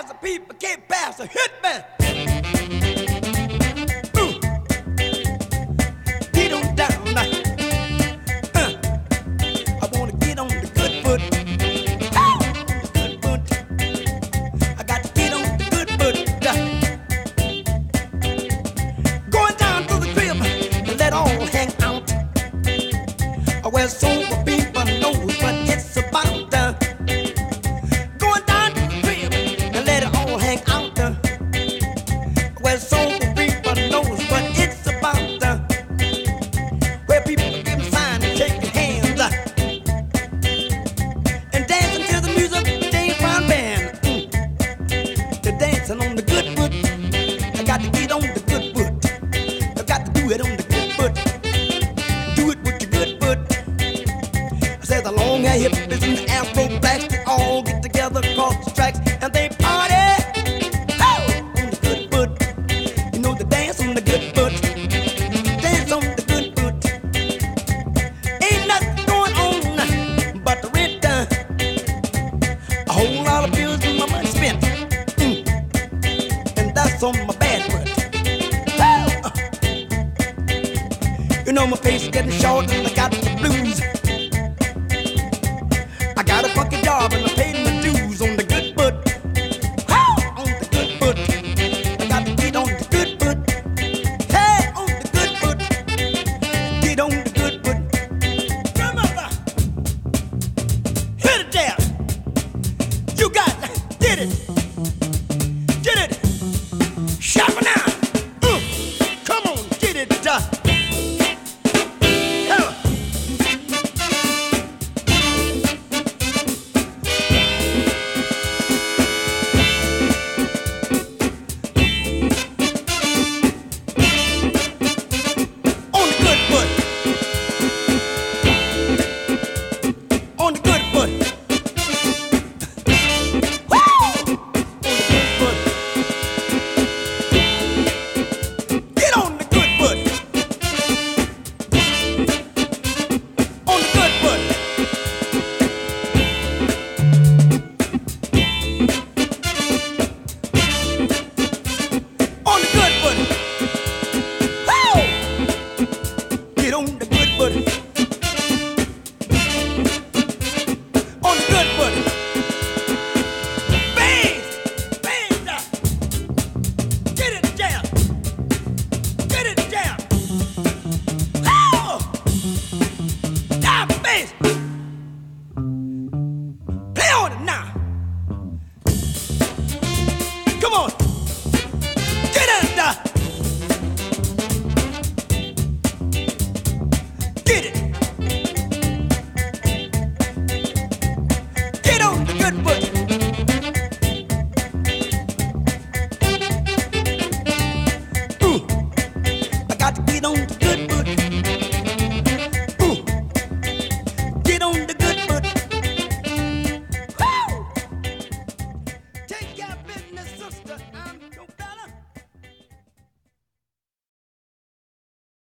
the people can't pass a hit man. Get on down now. I wanna get on the good foot. Good foot. I got to get on the good foot. Going down to the crib and let all hang out. Where sober people knows what it's about. Going down to the crib and let it all hang out. Where sober people knows what it's about. Where people give a sign and shake their hands and dancing to the music, James Brown band. They're dancing on the good foot. I got to get on the good foot. I got to do it on the good foot. Do it with your good foot. Says the long hair hippies and the Afro blacks, they all get together across the tracks and they party. Oh, on the good foot. You know they dance on the good foot. Dance on the good foot. Ain't nothing going on but the rent done. A whole lot of bills and my money spent. And that's on my bad foot. Oh. You know my face is getting short and I got the blues. I got a funky job and I paid my dues on the good foot. On the good foot. I got to get on the good foot. Hey, on the good foot. Get on the good foot. Grandmother, hit it there. You got it. Get it.